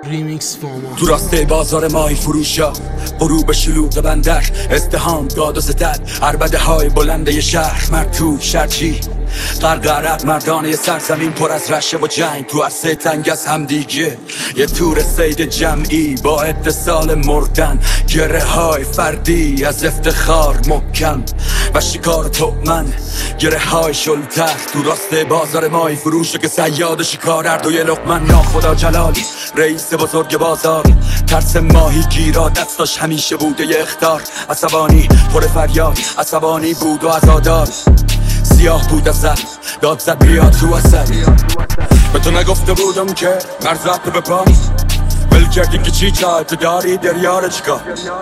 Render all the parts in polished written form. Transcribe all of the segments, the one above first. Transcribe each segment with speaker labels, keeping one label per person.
Speaker 1: ریمیکس فاما
Speaker 2: تو راسته بازار ماهی فروشا، غروب شلوغ بندر، ازدحام داد و ستد، عربده های بلنده شهر، مرد تو شرچی غرق عرق، مردانه سرزمین پر از رشه و جنگ، تو عرصه تنگ از همدیگه، یه تور سید جمعی با اتصال مردن، گره های فردی از افتخار محکم و شکار تؤمن، گره های شلتر تو راسته بازار ماهی فروشه که صیاد شکار هر دوی لقمن. ناخدا جلالی رئیس بزرگ بازار، ترس ماهی گیرا دستاش همیشه بوده یه اخطار، عصبانی پر فریاد، عصبانی بود و عزادار، سیاه بود از زد داد زد بیاد تو اصل. به تو نگفته بودم که مرزت به پای ول کردی که چی چای تو داری دریاره چیکار،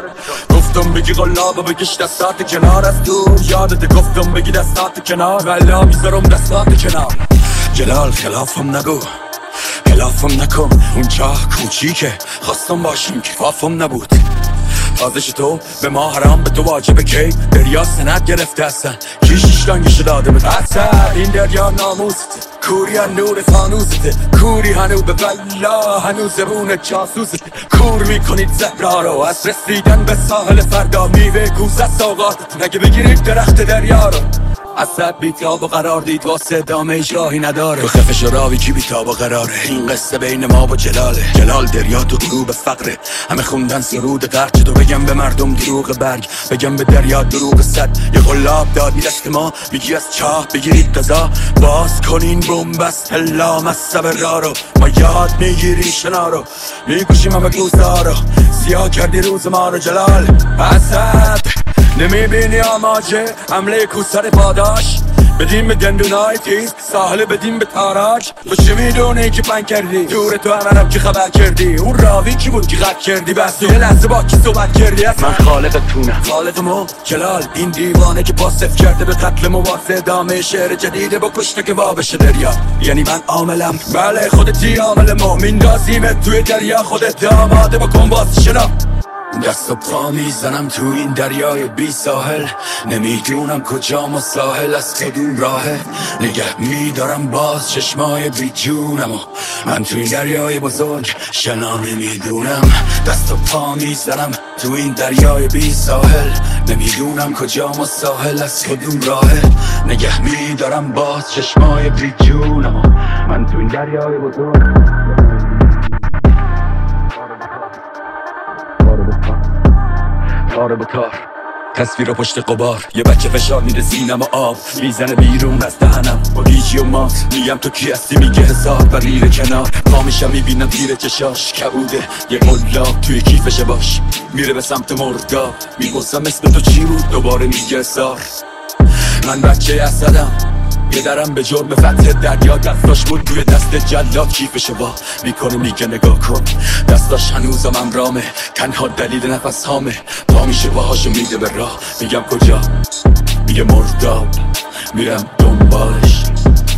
Speaker 2: گفتم بگی غلاب بگیش دستات کنار از دور، یادت گفتم بگی دستات کنار ولا میذارم دستات کنار. جلال خلافم نگو خلافم نکن، اون چاه کوچیکه خواستم باشیم کفافم نبود، آزش تو به ما حرام به تو واجبه کی دریا سند گرفته هستن کی شیشتانگش داده به اثر این دریا ناموسته، کوری نور فانوسته، کوری هنو به بلا هنو زبون جاسوسته، کور میکنید زهرا رو از رسیدن به ساحل فردا، میوه کوزه سوقاتتون اگه بگیرید درخت دریا رو، اصد بیتاب و قرار دید واسه دامه ایش راهی نداره، تو خفش راوی کی بیتاب و قراره، این قصه بین ما و جلاله، جلال دریا تو غروب فقره، همه خوندن سرود قرچ تو بگم به مردم دروغ برگ، بگم به دریا دروغ صد، یه غلاب دادی دست ما میگی از چاه بگیرید قضا، باز کنین بومبست هلا مصب را رو، ما یاد میگیری شنا رو، میگوشیم همه کوزه رو، سیاه کردی روز ما رو جلال اصد، نمیبینی آماجه حمله کوسر پاداش، بدیم به دندونای تیز ساحل بدیم به تاراج، تو چه میدونی که پنگ کردی دور تو همرم که خبر کردی، اون راوی کی بود که قد کردی بس یه لحظه با کی صحبت کردی، از من خالقتونم خالقمو جلال، این دیوانه که پاسف کرده به قتل مواسه دامه شعر جدیده با کشته که وابشه دریا، یعنی من عاملم بله خودتی عاملمو میندازیمت توی دریا، خودت آماده با کنباس شنا، دست و پا میزنم تو این دریای بی ساحل، نمیدونم کجام و ساحل از کدوم راهه، نگه میدارم باز چشمای بی جونم و من تو این دریای بزرگ شنا نمیدونم، دست و پا میزنم تو این دریای بی ساحل، نمیدونم کجام و ساحل از کدوم راهه، نگه میدارم باز چشمای بی جونم و من تو این دریای بزرگ. تار به تار تصویر پشت قبار، یه بچه فشار میده سینم و آب میزنه بیرون از دهنم با گیجی و مات، میگم تو کی هستی میگه هزار و میره کنار، پا میشم میبینم تیر چشاش کبوده یه قلاب توی کیفشه باش، میره به سمت مرداب، میپرسم اسم تو چی بود دوباره میگه اثار، من بچه اسدم یه درم به جرم فتح دریا دستاش بود توی دست جلاد، کیفشو با میکنه میگه نگاه کن دستاش هنوزم امرامه، تنها دلیل نفس هامه، پا میشه باهاشو میده به راه، میگم کجا میگه مرداب، میرم دنبالش